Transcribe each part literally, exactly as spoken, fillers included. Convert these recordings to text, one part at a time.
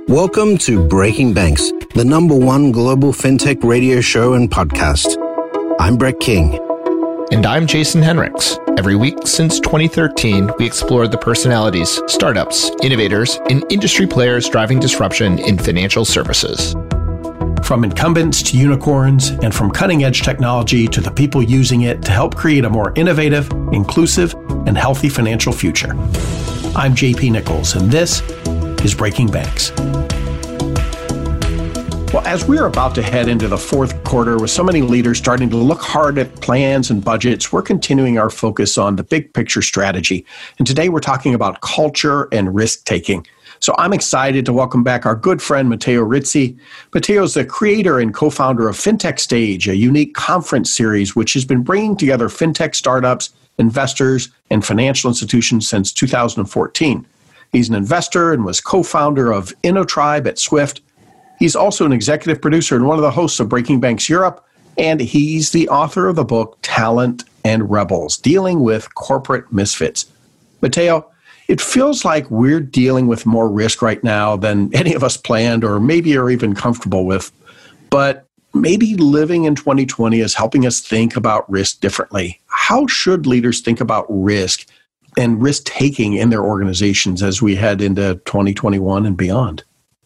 Welcome to Breaking Banks, the number one global fintech radio show and podcast. I'm Brett King. And I'm Jason Henricks. Every week since twenty thirteen, we explore the personalities, startups, innovators, and industry players driving disruption in financial services. From incumbents to unicorns, and from cutting-edge technology to the people using it to help create a more innovative, inclusive, and healthy financial future. I'm J P Nichols, and this is Breaking Banks. Well, as we're about to head into the fourth quarter with so many leaders starting to look hard at plans and budgets, we're continuing our focus on the big picture strategy. And today we're talking about culture and risk-taking. So I'm excited to welcome back our good friend, Matteo Rizzi. Matteo is the creator and co-founder of FinTech Stage, a unique conference series which has been bringing together fintech startups, investors, and financial institutions since two thousand fourteen. He's an investor and was co-founder of InnoTribe at Swift. He's also an executive producer and one of the hosts of Breaking Banks Europe, and he's the author of the book Talent and Rebels, Dealing with Corporate Misfits. Matteo, it feels like we're dealing with more risk right now than any of us planned or maybe are even comfortable with. But maybe living in twenty twenty is helping us think about risk differently. How should leaders think about risk and risk-taking in their organizations as we head into twenty twenty-one and beyond?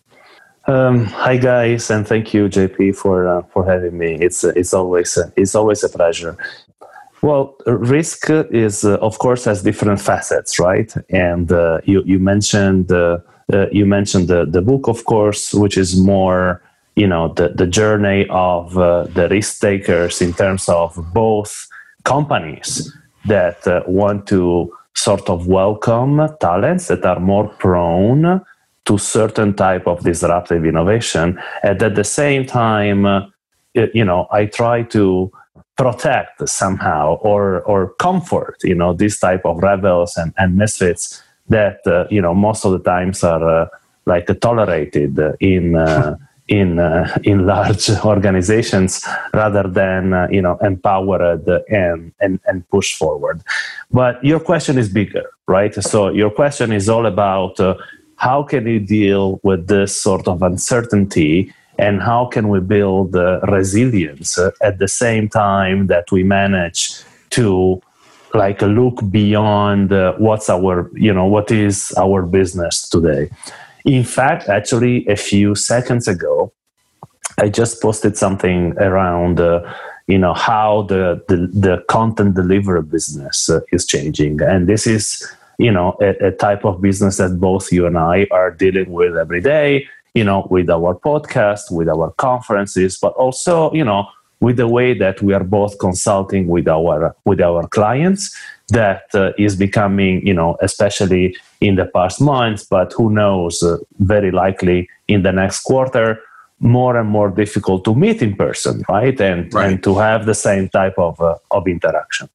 Um, hi guys, and thank you, J P, for uh, for having me. It's uh, it's always uh, it's always a pleasure. Well, risk is uh, of course has different facets, right? And uh, you you mentioned uh, uh, you mentioned the the book, of course, which is more you know the the journey of uh, the risk takers in terms of both companies that uh, want to sort of welcome talents that are more prone to certain type of disruptive innovation. And at the same time, uh, you know, I try to protect somehow or or comfort, you know, this type of rebels and, and misfits that, uh, you know, most of the times are uh, like tolerated in uh, in uh, in large organizations rather than, uh, you know, empowered and, and, and push forward. But your question is bigger, right? So your question is all about uh, how can you deal with this sort of uncertainty, and how can we build uh, resilience uh, at the same time that we manage to like look beyond uh, what's our, you know, what is our business today? In fact, actually, a few seconds ago, I just posted something around, uh, you know, how the, the, the content delivery business uh, is changing. And this is, you know, a, a type of business that both you and I are dealing with every day, you know, with our podcast, with our conferences, but also, you know, with the way that we are both consulting with our with our clients. That uh, is becoming, you know, especially in the past months, but who knows, uh, very likely in the next quarter, more and more difficult to meet in person, right? And, right. and to have the same type of, uh, of interaction.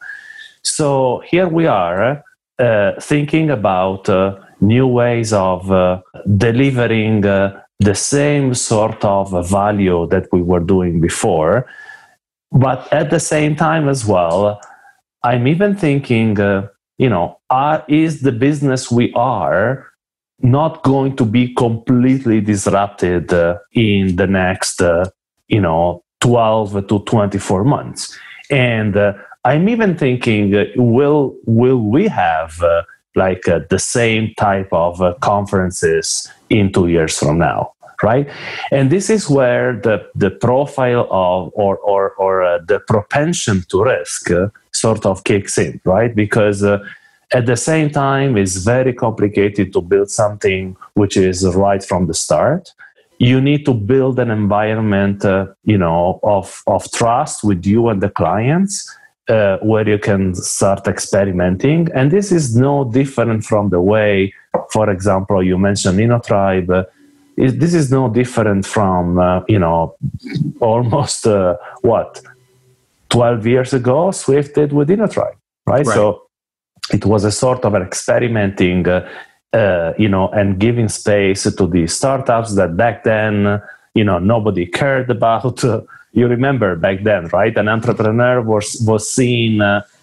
So here we are uh, thinking about uh, new ways of uh, delivering uh, the same sort of value that we were doing before. But at the same time as well, I'm even thinking, uh, you know, are, is the business we are not going to be completely disrupted uh, in the next, uh, you know, twelve to twenty-four months? And uh, I'm even thinking, uh, will will we have uh, like uh, the same type of uh, conferences in two years from now? Right, and this is where the, the profile of or or or uh, the propension to risk uh, sort of kicks in, right? Because uh, at the same time, it's very complicated to build something which is right from the start. You need to build an environment, uh, you know, of of trust with you and the clients, uh, where you can start experimenting. And this is no different from the way, for example, you mentioned InnoTribe. Uh, This is no different from, uh, you know, almost, uh, what, twelve years ago, Swift did with InnoTribe, right? right? So it was a sort of an experimenting, uh, uh, you know, and giving space to the startups that back then, you know, nobody cared about. Uh, you remember back then, right? An entrepreneur was, was seen uh,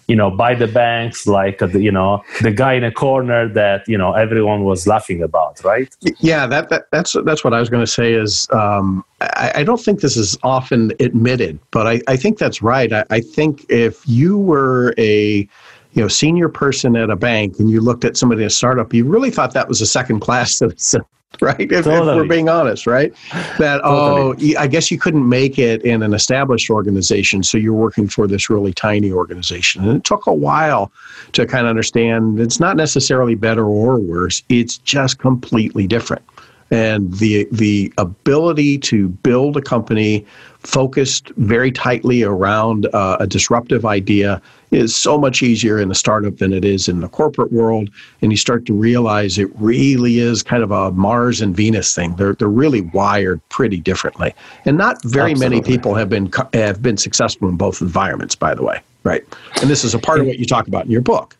you know, buy the banks, like, the, you know, the guy in a corner that, you know, everyone was laughing about, right? Yeah, that, that that's that's what I was going to say is um, I, I don't think this is often admitted, but I, I think that's right. I, I think if you were a you know senior person at a bank and you looked at somebody in a startup, you really thought that was a second-class citizen. Right? If, totally. if we're being honest, right? That, totally. oh, I guess you couldn't make it in an established organization, so you're working for this really tiny organization. And it took a while to kind of understand it's not necessarily better or worse. It's just completely different. And the the ability to build a company focused very tightly around uh, a disruptive idea is so much easier in a startup than it is in the corporate world. And you start to realize it really is kind of a Mars and Venus thing. They're they're really wired pretty differently. And not very Absolutely. many people have been have been successful in both environments, by the way. Right. And this is a part of what you talk about in your book.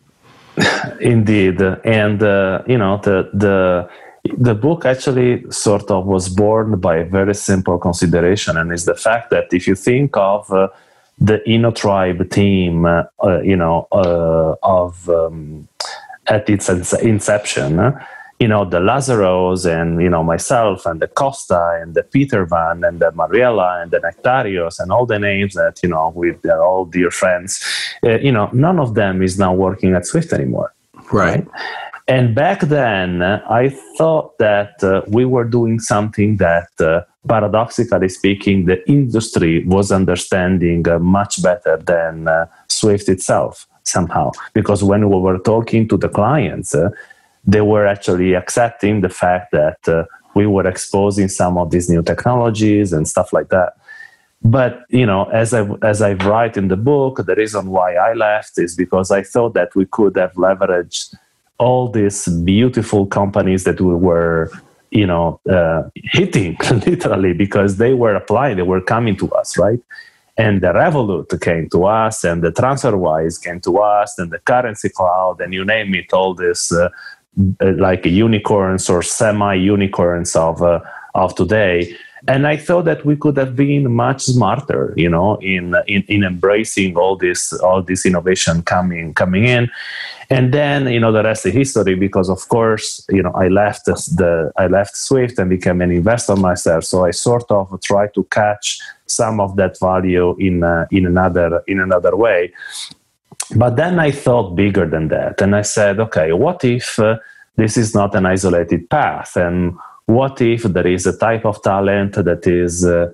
Indeed. And, uh, you know, the the... The book actually sort of was born by a very simple consideration, and is the fact that if you think of uh, the InnoTribe team, uh, uh, you know, uh, of um, at its inception, uh, you know, the Lazaros and, you know, myself and the Costa and the Peter Van and the Mariella and the Nectarios and all the names that, you know, with they're all dear friends, uh, you know, none of them is now working at Swift anymore. Right. right? And back then, uh, I thought that uh, we were doing something that, uh, paradoxically speaking, the industry was understanding uh, much better than uh, Swift itself, somehow. Because when we were talking to the clients, uh, they were actually accepting the fact that uh, we were exposing some of these new technologies and stuff like that. But, you know, as I, as I write in the book, the reason why I left is because I thought that we could have leveraged all these beautiful companies that we were, you know, uh, hitting literally because they were applying, they were coming to us, right? And the Revolut came to us, and the TransferWise came to us, and the Currency Cloud, and you name it, all this uh, like unicorns or semi-unicorns of uh, of today. And I thought that we could have been much smarter, you know, in in, in embracing all this all this innovation coming coming in. And then, you know, the rest is history, because of course, you know, I left the I left Swift and became an investor myself. So I sort of tried to catch some of that value in uh, in another in another way. But then I thought bigger than that, and I said, okay, what if uh, this is not an isolated path, and what if there is a type of talent that is uh,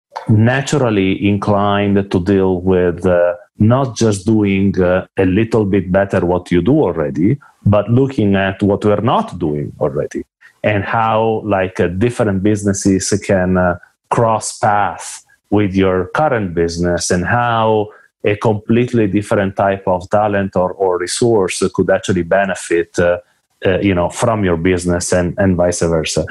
naturally inclined to deal with uh, not just doing uh, a little bit better what you do already, but looking at what we're not doing already, and how like uh, different businesses can uh, cross paths with your current business, and how a completely different type of talent or, or resource could actually benefit uh, Uh, you know, from your business, and, and vice versa.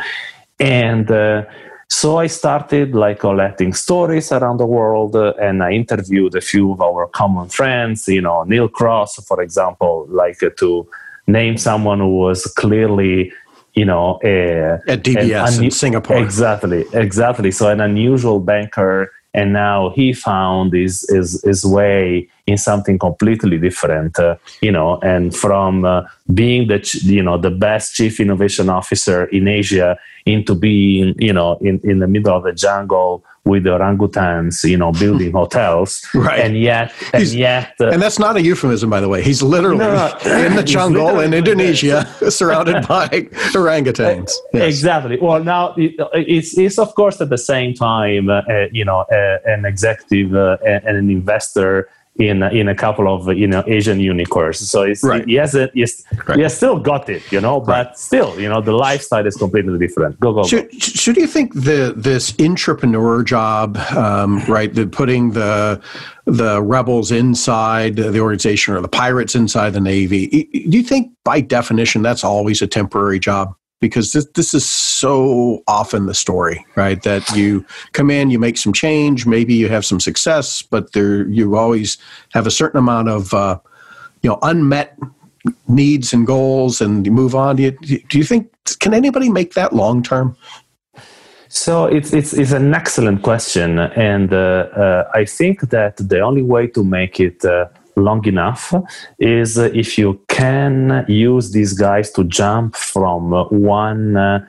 And uh, so I started like collecting stories around the world, uh, and I interviewed a few of our common friends, you know, Neil Cross, for example, like uh, to name someone who was clearly, you know, a, at D B S unu- in Singapore. Exactly, exactly. So an unusual banker, and now he found his, his, his way in something completely different, uh, you know, and from uh, being the, you know, the best chief innovation officer in Asia into being, you know, in, in the middle of the jungle with the orangutans, you know, building hotels. Right. And yet, and He's, yet. Uh, and that's not a euphemism, by the way. He's literally no, in the jungle in Indonesia, surrounded by orangutans. Yes. Exactly. Well, now it, it's, it's of course at the same time, uh, uh, you know, uh, an executive uh, and an investor in in a couple of, you know, Asian unicorns. So it's, right. he hasn't, he's, right. he has still got it, you know, but right. still, you know, the lifestyle is completely different. Go, go, should, go. Should you think the this entrepreneur job, um, right, the putting the the rebels inside the organization or the pirates inside the Navy, do you think by definition that's always a temporary job? Because this this is so often the story, right? That you come in, you make some change, maybe you have some success, but there you always have a certain amount of uh, you know unmet needs and goals, and you move on. Do you, do you think can anybody make that long term? So it's it's it's an excellent question, and uh, uh, I think that the only way to make it uh, long enough is uh, if you can use these guys to jump from uh, one uh,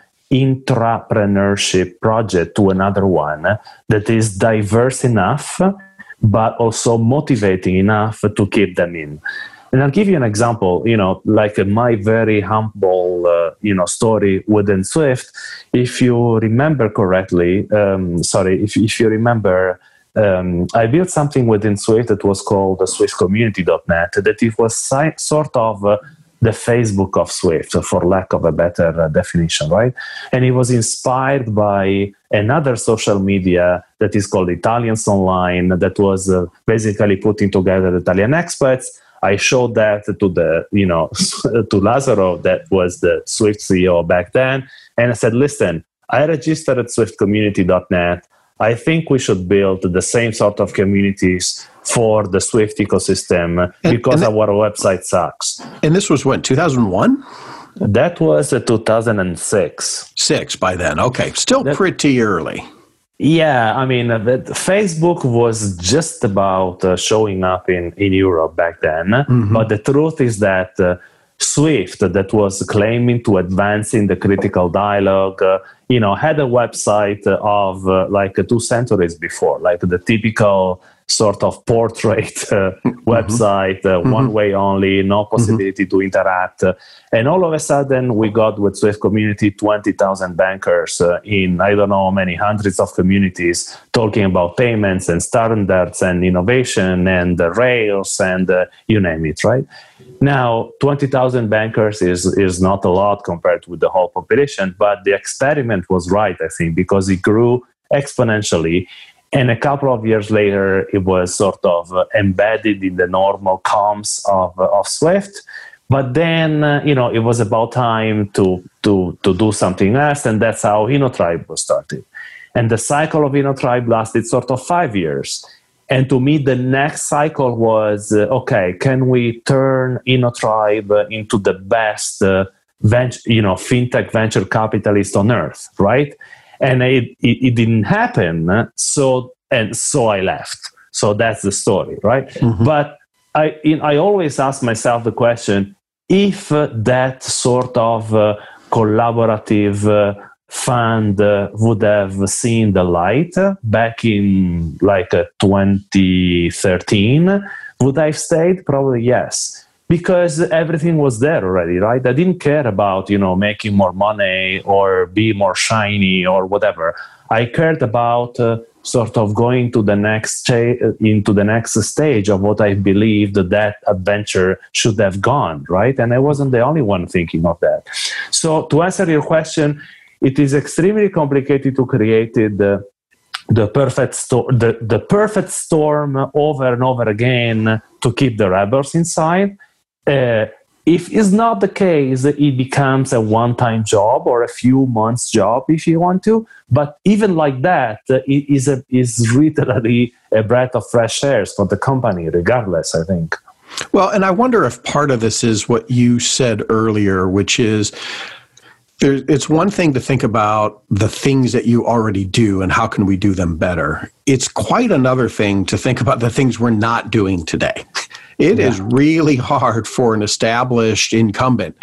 intrapreneurship project to another one that is diverse enough, but also motivating enough to keep them in. And I'll give you an example, you know, like uh, my very humble, uh, you know, story within Swift. If you remember correctly, um, sorry, if, if you remember, um, I built something within Swift that was called the Swift Community dot net, that it was si- sort of uh, the Facebook of Swift, for lack of a better uh, definition, right? And it was inspired by another social media that is called Italians Online, that was uh, basically putting together Italian expats. I showed that to the, you know, to Lazzaro, that was the Swift C E O back then. And I said, listen, I registered at Swift Community dot net. I think we should build the same sort of communities for the Swift ecosystem and, because and that, our website sucks. And this was when, two thousand one? That was uh, two thousand six. Six by then. Okay. Still that, pretty early. Yeah. I mean, uh, that Facebook was just about uh, showing up in, in Europe back then. Mm-hmm. But the truth is that uh, Swift, that was claiming to advance in the critical dialogue, uh, you know, had a website of uh, like uh, two centuries before, like the typical sort of portrait uh, website, uh, mm-hmm. one way only, no possibility mm-hmm. to interact. Uh, and all of a sudden, we got with Swift Community twenty thousand bankers uh, in, I don't know, many hundreds of communities talking about payments and standards and innovation and uh, Rails and uh, you name it, right? Now, twenty thousand bankers is, is not a lot compared with the whole population, but the experiment was right, I think, because it grew exponentially. And a couple of years later, it was sort of uh, embedded in the normal comms of, uh, of Swift. But then, uh, you know, it was about time to, to, to do something else, and that's how InnoTribe was started. And the cycle of InnoTribe lasted sort of five years. And to me, the next cycle was, uh, okay, can we turn InnoTribe uh, into the best uh, venture, you know, fintech venture capitalist on earth, right? And it, it, it didn't happen, so and so I left. So that's the story, right? Mm-hmm. But I in, I always ask myself the question, if uh, that sort of uh, collaborative uh, fund uh, would have seen the light uh, back in like uh, twenty thirteen, would I have stayed? Probably yes. Because everything was there already, right? I didn't care about, you know, making more money or be more shiny or whatever. I cared about uh, sort of going to the next cha- into the next stage of what I believed that, that adventure should have gone, right? And I wasn't the only one thinking of that. So to answer your question, it is extremely complicated to create the the perfect sto- the, the perfect storm over and over again to keep the rebels inside. Uh, if it's not the case, it becomes a one-time job or a few months job if you want to. But even like that, uh, it is a, is literally a breath of fresh air for the company, regardless, I think. Well, and I wonder if part of this is what you said earlier, which is there, it's one thing to think about the things that you already do and how can we do them better. It's quite another thing to think about the things we're not doing today. It yeah. is really hard for an established incumbent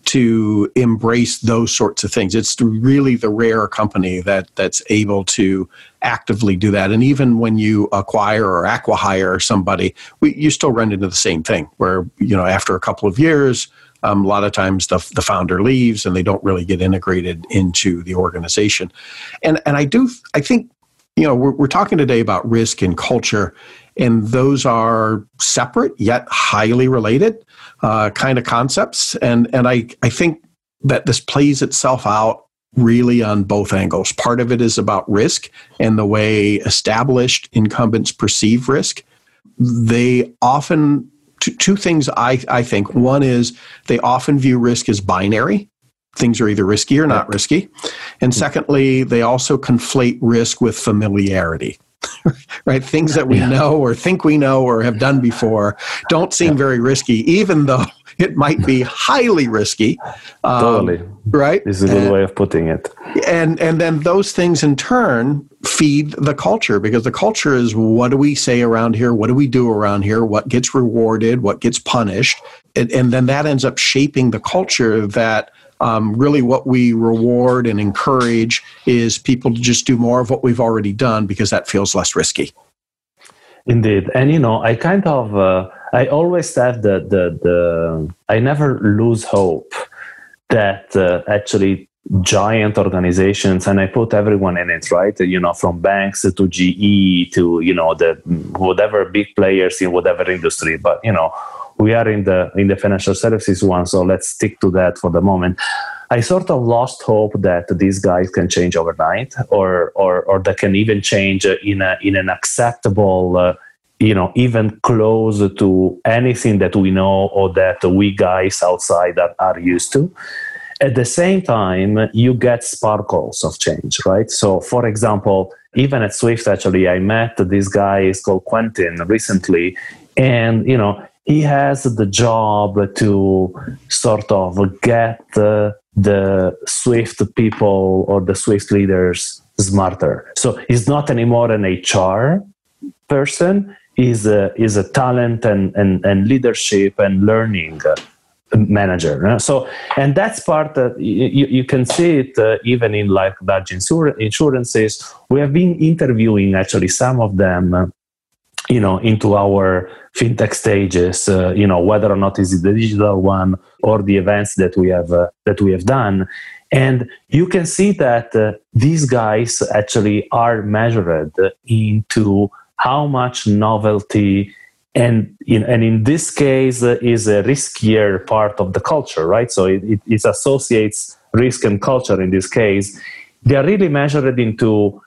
to embrace those sorts of things. It's really the rare company that that's able to actively do that. And even when you acquire or acqui-hire somebody, we, you still run into the same thing where, you know, after a couple of years, um, a lot of times the, the founder leaves and they don't really get integrated into the organization. And and I do, I think, you know, we're, we're talking today about risk and culture, and those are separate yet highly related uh, kind of concepts. And and I, I think that this plays itself out really on both angles. Part of it is about risk and the way established incumbents perceive risk. They often, two, two things I, I think. One is they often view risk as binary. Things are either risky or not risky. And secondly, they also conflate risk with familiarity. right? Things that we yeah. know or think we know or have done before don't seem yeah. very risky, even though it might be highly risky. Um, totally. Right? This is a good and, way of putting it. And and then those things in turn feed the culture, because the culture is, what do we say around here? What do we do around here? What gets rewarded? What gets punished? And, and then that ends up shaping the culture that um, really what we reward and encourage is people to just do more of what we've already done because that feels less risky. Indeed. And, you know, I kind of, uh, I always have the, the, the, I never lose hope that uh, actually giant organizations, and I put everyone in it, right? You know, from banks to G E to, you know, the whatever big players in whatever industry. But, you know, we are in the in the financial services one, so let's stick to that for the moment. I sort of lost hope that these guys can change overnight, or or or that can even change in a in an acceptable, uh, you know, even close to anything that we know or that we guys outside are, are used to. At the same time, you get sparkles of change, right? So, for example, even at Swift, actually, I met this guy, he's called Quentin, recently, and, you know, he has the job to sort of get uh, the Swift people or the Swift leaders smarter. So he's not anymore an H R person, he's a, he's a talent and, and, and leadership and learning uh, manager. So, and that's part that you, you can see it uh, even in like large insur- insurances. We have been interviewing actually some of them, uh, you know, into our fintech stages, uh, you know, whether or not is it the digital one or the events that we have uh, that we have done. And you can see that uh, these guys actually are measured into how much novelty and in, and in this case uh, is a riskier part of the culture, right? So it, it, it associates risk and culture in this case. They are really measured into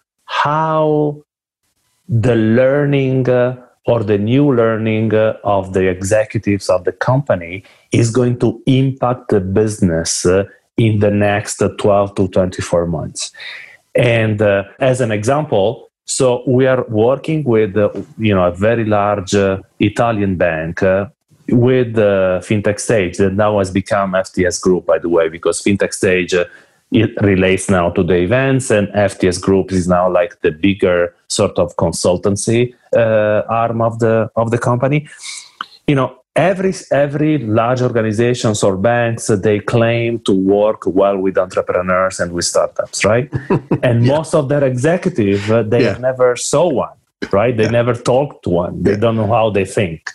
how the learning uh, or the new learning uh, of the executives of the company is going to impact the business uh, in the next uh, twelve to twenty-four months. And uh, as an example, so we are working with, uh, you know, a very large uh, Italian bank uh, with the FinTech Stage that now has become F T S Group, by the way, because FinTech Stage uh, it relates now to the events, and F T S Group is now like the bigger sort of consultancy uh, arm of the of the company. You know, every every large organizations or banks, they claim to work well with entrepreneurs and with startups, right? And yeah. most of their executives, uh, they yeah. never saw one, right? They yeah. never talked to one. They yeah. don't know how they think.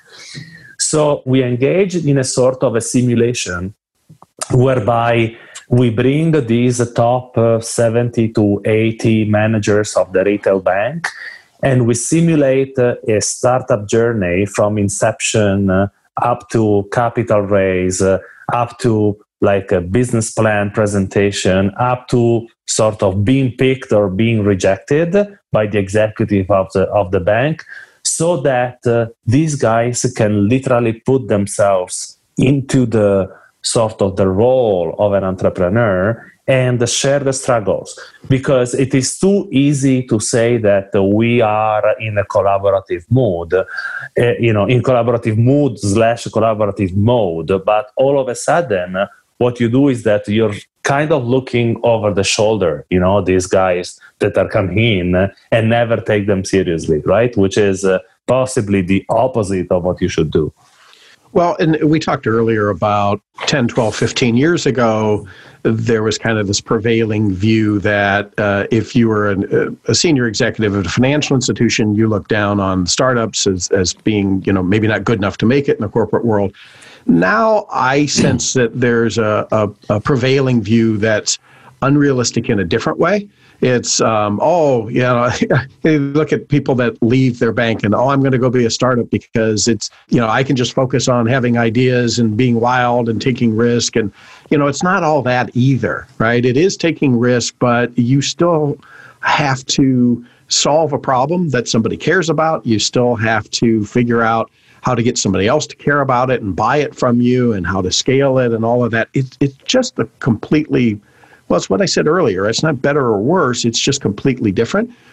So we engaged in a sort of a simulation whereby we bring these top uh, seventy to eighty managers of the retail bank, and we simulate uh, a startup journey from inception uh, up to capital raise, uh, up to like a business plan presentation, up to sort of being picked or being rejected by the executive of the of the bank, so that uh, these guys can literally put themselves into the sort of the role of an entrepreneur and share the struggles, because it is too easy to say that we are in a collaborative mood, uh, you know, in collaborative mood slash collaborative mode. But all of a sudden, what you do is that you're kind of looking over the shoulder, you know, these guys that are coming in and never take them seriously, right? Which is uh, possibly the opposite of what you should do. Well, and we talked earlier about ten, twelve, fifteen years ago, there was kind of this prevailing view that uh, if you were an, a senior executive of a financial institution, you look down on startups as, as being, you know, maybe not good enough to make it in the corporate world. Now I sense that there's a, a, a prevailing view that's unrealistic in a different way. It's, um, oh, you know, you look at people that leave their bank and, oh, I'm going to go be a startup because it's, you know, I can just focus on having ideas and being wild and taking risk. And, you know, it's not all that either, right? It is taking risk, but you still have to solve a problem that somebody cares about. You still have to figure out how to get somebody else to care about it and buy it from you and how to scale it and all of that. It, it's just a completely... Well, it's what I said earlier. It's not better or worse. It's just completely different,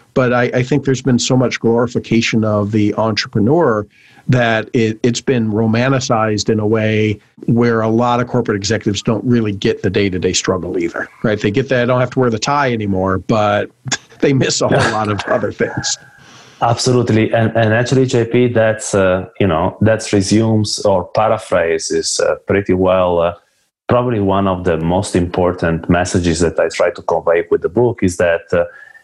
but I, I think there's been so much glorification of the entrepreneur that it, it's been romanticized in a way where a lot of corporate executives don't really get the day-to-day struggle either, right? They get that, I don't have to wear the tie anymore, but they miss a whole lot of other things. Absolutely, and and actually, J P, that's uh, you know that resumes or paraphrases uh, pretty well. Uh, probably one of the most important messages that I try to convey with the book is that uh,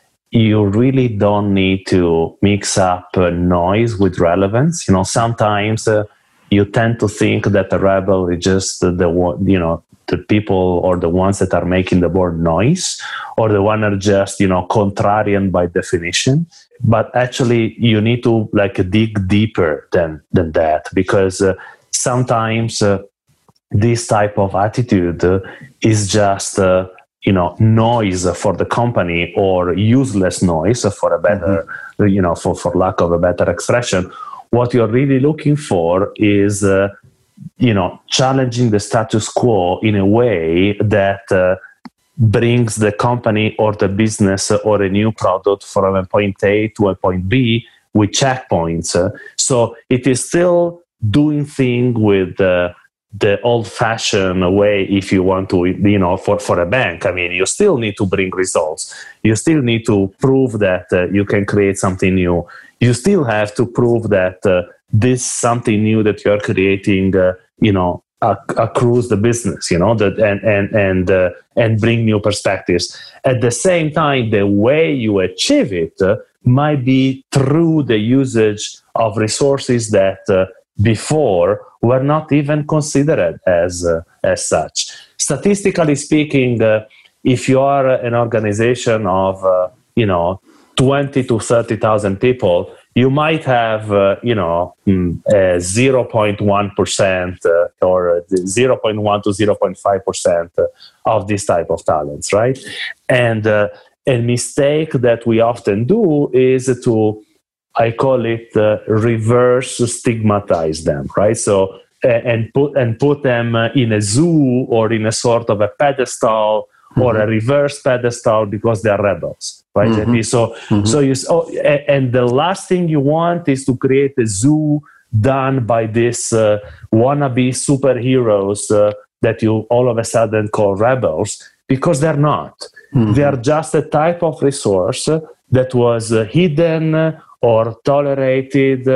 you really don't need to mix up uh, noise with relevance. You know, sometimes uh, you tend to think that the rebel is just the, the you know the people or the ones that are making the board noise, or the one that are just you know contrarian by definition. But actually, you need to like dig deeper than than that, because uh, sometimes uh, this type of attitude uh, is just uh, you know noise for the company, or useless noise for a better mm-hmm. you know for, for lack of a better expression. What you're really looking for is uh, you know challenging the status quo in a way that uh, brings the company or the business or a new product from a point A to a point B with checkpoints. So it is still doing things with uh, the old-fashioned way, if you want to, you know, for, for a bank. I mean, you still need to bring results. You still need to prove that uh, you can create something new. You still have to prove that uh, this something new that you're creating, uh, you know, accrues the business, you know, that and and and uh, and bring new perspectives. At the same time, the way you achieve it uh, might be through the usage of resources that uh, before were not even considered as uh, as such. Statistically speaking, uh, if you are an organization of uh, you know twenty to thirty thousand people, you might have, uh, you know, uh, zero point one percent uh, or zero point one to zero point five percent of this type of talents, right? And uh, a mistake that we often do is to, I call it, uh, reverse stigmatize them, right? So, uh, and put and put them uh, in a zoo or in a sort of a pedestal mm-hmm. or a reverse pedestal because they are rebels. Right, mm-hmm. So, mm-hmm. so you oh, and the last thing you want is to create a zoo done by these uh, wannabe superheroes uh, that you all of a sudden call rebels, because they're not. Mm-hmm. They are just a type of resource that was uh, hidden or tolerated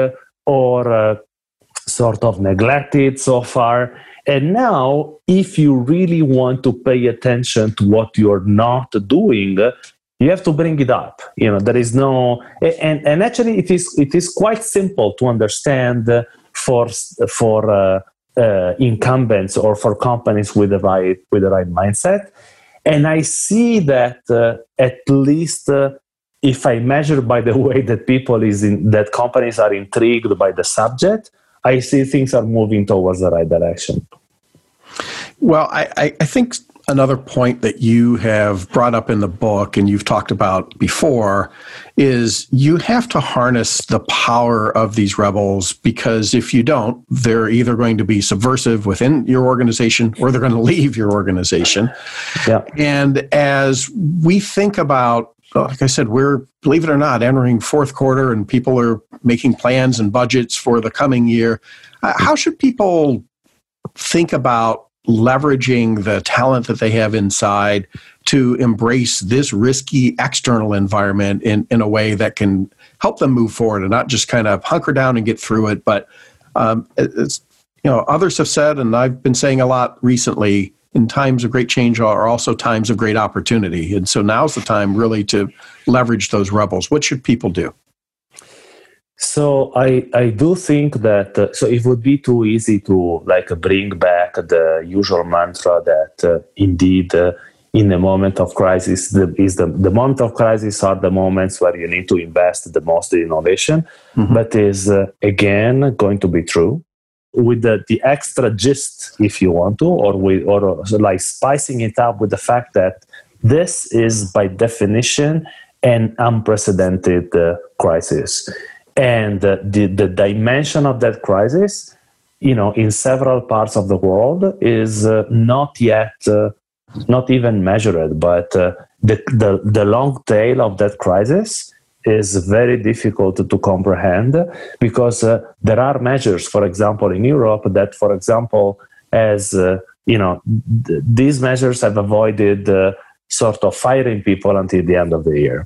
or uh, sort of neglected so far. And now, if you really want to pay attention to what you're not doing, you have to bring it up. You know, there is no, and, and actually it is it is quite simple to understand for for uh, uh, incumbents or for companies with the right with the right mindset. And I see that uh, at least uh, if I measure by the way that people is in that companies are intrigued by the subject, I see things are moving towards the right direction. Well, I, I think another point that you have brought up in the book and you've talked about before is you have to harness the power of these rebels, because if you don't, they're either going to be subversive within your organization or they're going to leave your organization. Yeah. And as we think about, like I said, we're, believe it or not, entering fourth quarter and people are making plans and budgets for the coming year. Uh, how should people think about leveraging the talent that they have inside to embrace this risky external environment in, in a way that can help them move forward and not just kind of hunker down and get through it? But um, it's, you know, others have said, and I've been saying a lot recently, in times of great change are also times of great opportunity. And so now's the time really to leverage those rebels. What should people do? So I, I do think that, uh, so it would be too easy to like bring back the usual mantra that uh, indeed uh, in a moment of crisis, the, is the, the moment of crisis are the moments where you need to invest the most in innovation, mm-hmm. but is uh, again going to be true with the, the extra gist, if you want to, or with, or so like spicing it up with the fact that this is by definition an unprecedented uh, crisis. And uh, the, the dimension of that crisis, you know, in several parts of the world is uh, not yet, uh, not even measured, but uh, the, the, the long tail of that crisis is very difficult to, to comprehend because uh, there are measures, for example, in Europe that, for example, as uh, you know, th- these measures have avoided uh, sort of firing people until the end of the year.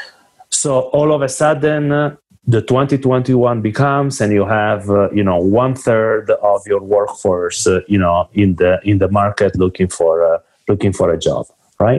So all of a sudden, uh, the twenty twenty-one becomes, and you have uh, you know one third of your workforce, uh, you know, in the in the market looking for uh, looking for a job, right?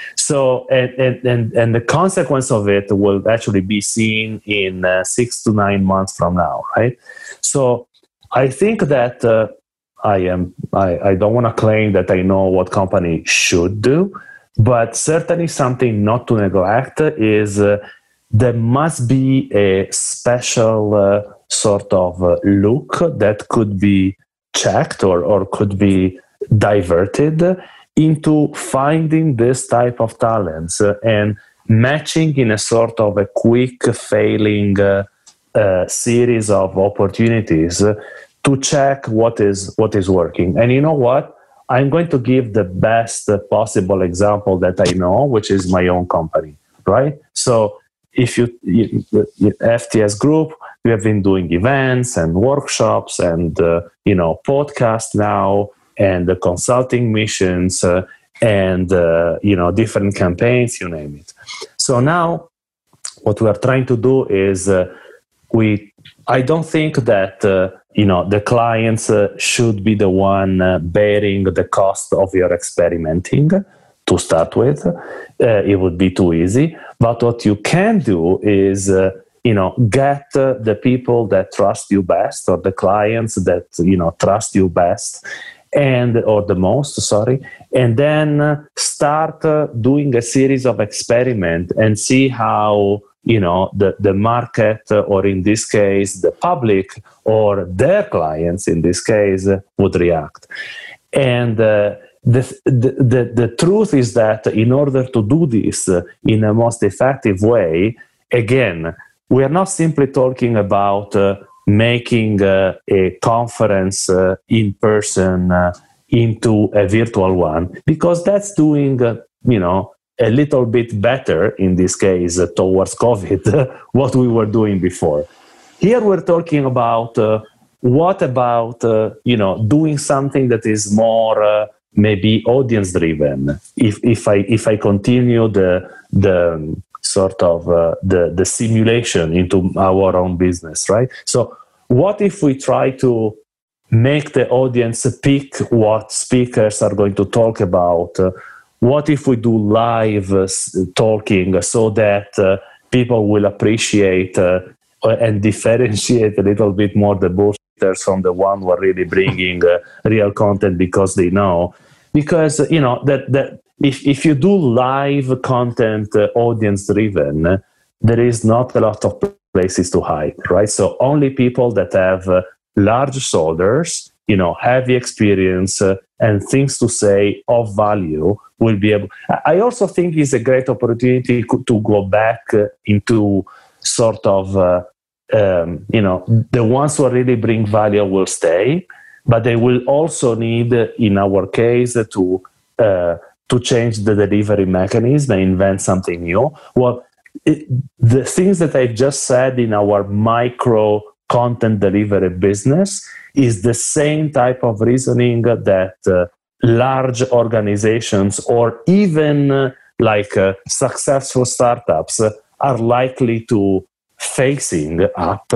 So and and and, and the consequence of it will actually be seen in uh, six to nine months from now, right? So I think that uh, I am I, I don't want to claim that I know what company should do, but certainly something not to neglect is. Uh, There must be a special uh, sort of uh, look that could be checked or, or could be diverted into finding this type of talents uh, and matching in a sort of a quick failing uh, uh, series of opportunities uh, to check what is what is working. And you know what? I'm going to give the best possible example that I know, which is my own company, right? So if you, you, you F T S Group, we have been doing events and workshops and uh, you know podcasts now and the consulting missions uh, and uh, you know different campaigns, you name it. So now, what we are trying to do is uh, we. I don't think that uh, you know the clients uh, should be the one uh, bearing the cost of your experimenting. To start with, uh, it would be too easy. But what you can do is, uh, you know, get uh, the people that trust you best, or the clients that you know trust you best, and or the most, sorry, and then uh, start uh, doing a series of experiments and see how you know the the market, uh, or in this case, the public, or their clients, in this case, uh, would react, and. Uh, The, the, the truth is that in order to do this uh, in a most effective way, again, we are not simply talking about uh, making uh, a conference uh, in person uh, into a virtual one, because that's doing, uh, you know, a little bit better in this case uh, towards COVID, what we were doing before. Here we're talking about uh, what about, uh, you know, doing something that is more uh, maybe audience driven. If if I if I continue the the um, sort of uh, the the simulation into our own business, right? So what if we try to make the audience pick what speakers are going to talk about? Uh, what if we do live uh, talking so that uh, people will appreciate uh, and differentiate a little bit more the bullshitters from the one who are really bringing uh, real content because they know? Because, you know, that, that if, if you do live content uh, audience driven, uh, there is not a lot of places to hide, right? So only people that have uh, large shoulders, you know, heavy experience uh, and things to say of value will be able. I also think it's a great opportunity to go back uh, into sort of, uh, um, you know, the ones who really bring value will stay. But they will also need, in our case, to uh, to change the delivery mechanism and invent something new. Well, it, the things that I've just said in our micro content delivery business is the same type of reasoning that uh, large organizations or even uh, like uh, successful startups uh, are likely to facing up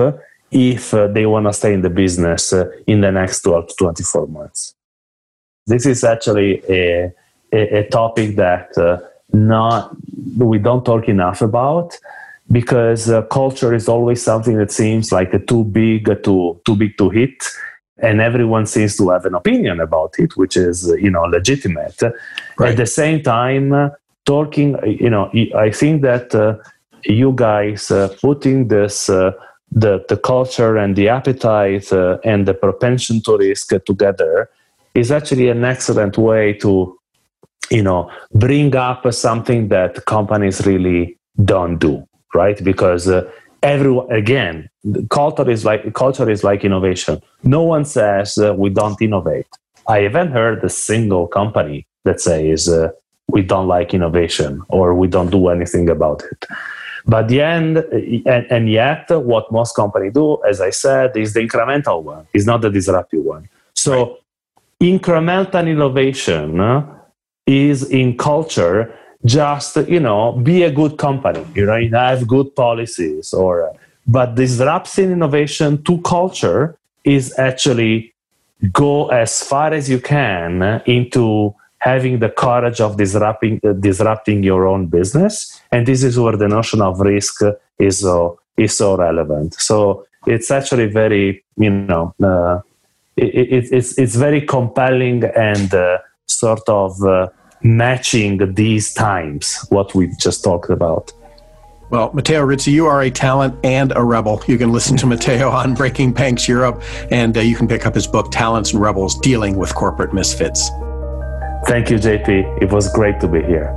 if uh, they want to stay in the business uh, in the next twelve to twenty-four months. This is actually a, a, a topic that uh, not we don't talk enough about, because uh, culture is always something that seems like a too big to too big to hit, and everyone seems to have an opinion about it, which is uh, you know legitimate. Right. At the same time, uh, talking, you know, I think that uh, you guys uh, putting this. Uh, The, the culture and the appetite uh, and the propension to risk together is actually an excellent way to, you know, bring up something that companies really don't do, right? Because uh, everyone, again, culture is like culture is like innovation. No one says uh, we don't innovate. I haven't heard a single company that says uh, we don't like innovation or we don't do anything about it. But the end, and, and yet, what most companies do, as I said, is the incremental one. It's not the disruptive one. So right. incremental innovation is in culture just, you know, be a good company, you know, have good policies, or but disruptive innovation to culture is actually go as far as you can into having the courage of disrupting uh, disrupting your own business, and this is where the notion of risk is so is so relevant. So it's actually very, you know, uh, it, it, it's it's very compelling and uh, sort of uh, matching these times what we've just talked about. Well, Matteo Rizzi, you are a talent and a rebel. You can listen to Matteo on Breaking Banks Europe, and uh, you can pick up his book, Talents and Rebels, Dealing with Corporate Misfits. Thank you, J P. It was great to be here.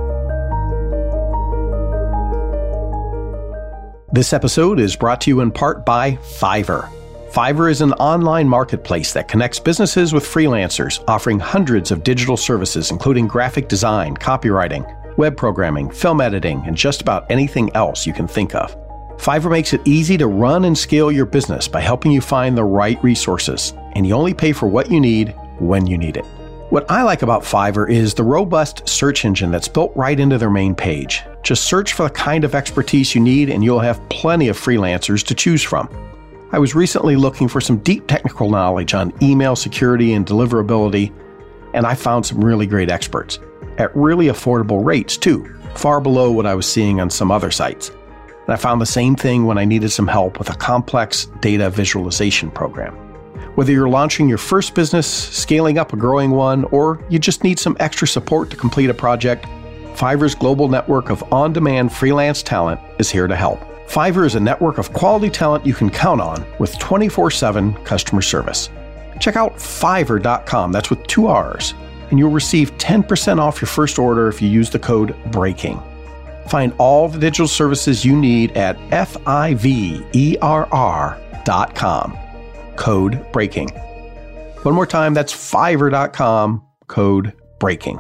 This episode is brought to you in part by Fiverr. Fiverr is an online marketplace that connects businesses with freelancers, offering hundreds of digital services, including graphic design, copywriting, web programming, film editing, and just about anything else you can think of. Fiverr makes it easy to run and scale your business by helping you find the right resources, and you only pay for what you need when you need it. What I like about Fiverr is the robust search engine that's built right into their main page. Just search for the kind of expertise you need and you'll have plenty of freelancers to choose from. I was recently looking for some deep technical knowledge on email security and deliverability, and I found some really great experts at really affordable rates too, far below what I was seeing on some other sites. And I found the same thing when I needed some help with a complex data visualization program. Whether you're launching your first business, scaling up a growing one, or you just need some extra support to complete a project, Fiverr's global network of on-demand freelance talent is here to help. Fiverr is a network of quality talent you can count on with twenty-four seven customer service. Check out Fiverr dot com, that's with two R's, and you'll receive ten percent off your first order if you use the code BREAKING. Find all the digital services you need at F I V E R R dot com. Code BREAKING. One more time, that's Fiverr dot com, code BREAKING.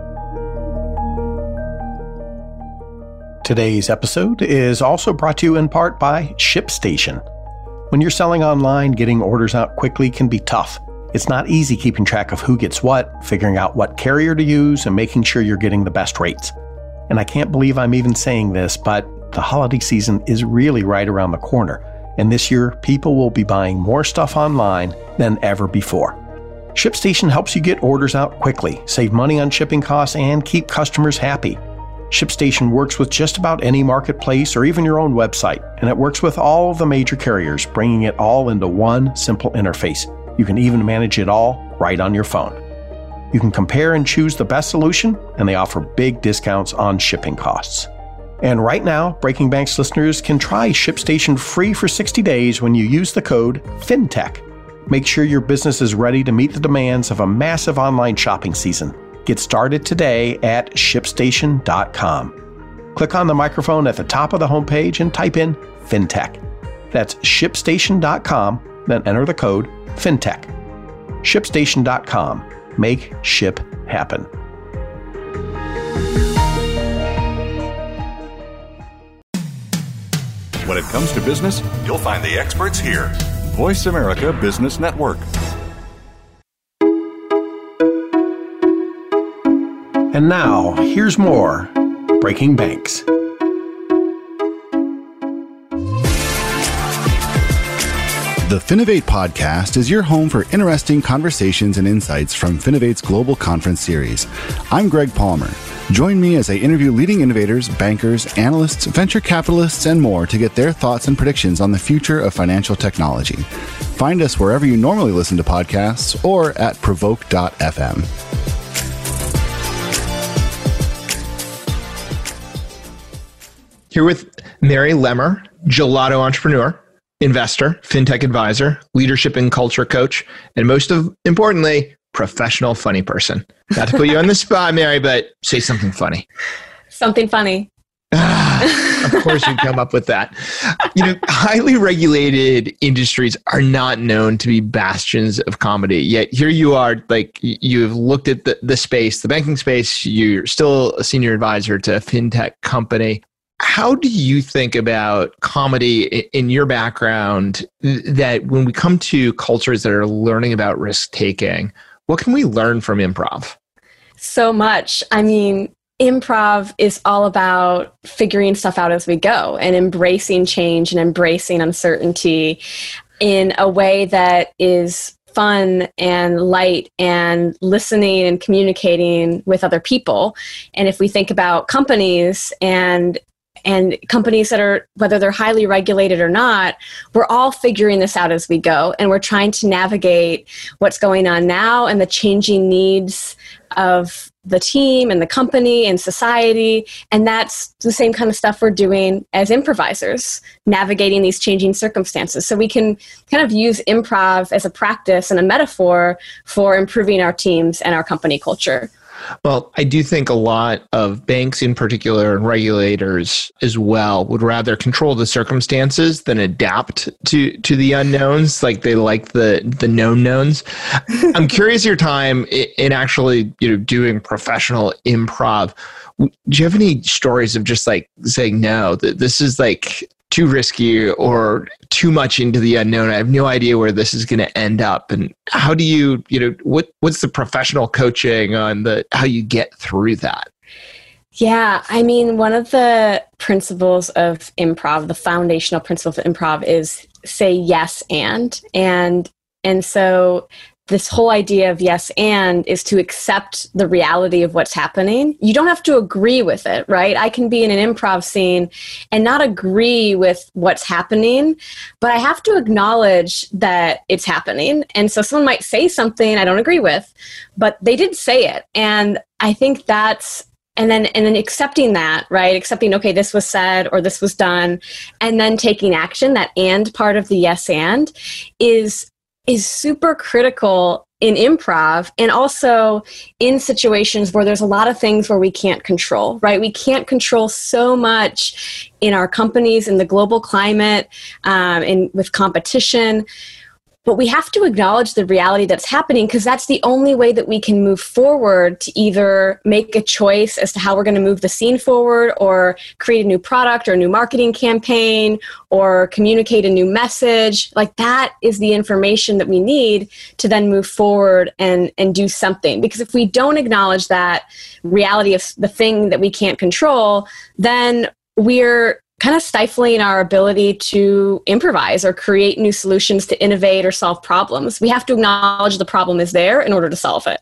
Today's episode is also brought to you in part by ShipStation. When you're selling online, getting orders out quickly can be tough. It's not easy keeping track of who gets what, figuring out what carrier to use, and making sure you're getting the best rates. And I can't believe I'm even saying this, but the holiday season is really right around the corner. And this year, people will be buying more stuff online than ever before. ShipStation helps you get orders out quickly, save money on shipping costs, and keep customers happy. ShipStation works with just about any marketplace or even your own website, and it works with all of the major carriers, bringing it all into one simple interface. You can even manage it all right on your phone. You can compare and choose the best solution, and they offer big discounts on shipping costs. And right now, Breaking Banks listeners can try ShipStation free for sixty days when you use the code FinTech. Make sure your business is ready to meet the demands of a massive online shopping season. Get started today at ShipStation dot com. Click on the microphone at the top of the homepage and type in FinTech. That's ShipStation dot com, then enter the code FinTech. ShipStation dot com. Make ship happen. When it comes to business, you'll find the experts here. Voice America Business Network. And now, here's more Breaking Banks. The Finovate podcast is your home for interesting conversations and insights from Finovate's Global Conference Series. I'm Greg Palmer. Join me as I interview leading innovators, bankers, analysts, venture capitalists, and more to get their thoughts and predictions on the future of financial technology. Find us wherever you normally listen to podcasts or at provoke dot f m. Here with Mary Lemmer, gelato entrepreneur, investor, fintech advisor, leadership and culture coach, and most of importantly, professional funny person. Not to put you on the spot, Mary, but say something funny. Something funny. Of course you'd come up with that. You know, highly regulated industries are not known to be bastions of comedy. Yet here you are, like you've looked at the, the space, the banking space. You're still a senior advisor to a fintech company. how do you think about comedy in your background, that when we come to cultures that are learning about risk taking, what can we learn from improv? So much. I mean, improv is all about figuring stuff out as we go and embracing change and embracing uncertainty in a way that is fun and light and listening and communicating with other people. And if we think about companies and and companies that are, whether they're highly regulated or not, we're all figuring this out as we go. And we're trying to navigate what's going on now and the changing needs of the team and the company and society. And that's the same kind of stuff we're doing as improvisers, navigating these changing circumstances. So we can kind of use improv as a practice and a metaphor for improving our teams and our company culture. Well, I do think a lot of banks in particular and regulators as well would rather control the circumstances than adapt to, to the unknowns. Like they like the, the known knowns. I'm curious your time in actually, you know, doing professional improv. Do you have any stories of just like saying, no, that this is like too risky or too much into the unknown? I have no idea where this is going to end up. And how do you, you know, what what's the professional coaching on the how you get through that? Yeah, I mean, one of the principles of improv, the foundational principle of improv is say yes and. And and so this whole idea of yes and is to accept the reality of what's happening. You don't have to agree with it, right? I can be in an improv scene and not agree with what's happening, but I have to acknowledge that it's happening. And so someone might say something I don't agree with, but they did say it. And I think that's And then and then accepting that, right? Accepting, okay, this was said or this was done, and then taking action, that and part of the yes and is is super critical in improv, and also in situations where there's a lot of things where we can't control, right? We can't control so much in our companies, in the global climate, um, and with competition. But we have to acknowledge the reality that's happening, because that's the only way that we can move forward to either make a choice as to how we're going to move the scene forward, or create a new product or a new marketing campaign, or communicate a new message. Like, that is the information that we need to then move forward and, and do something. Because if we don't acknowledge that reality of the thing that we can't control, then we're kind of stifling our ability to improvise or create new solutions to innovate or solve problems. We have to acknowledge the problem is there in order to solve it.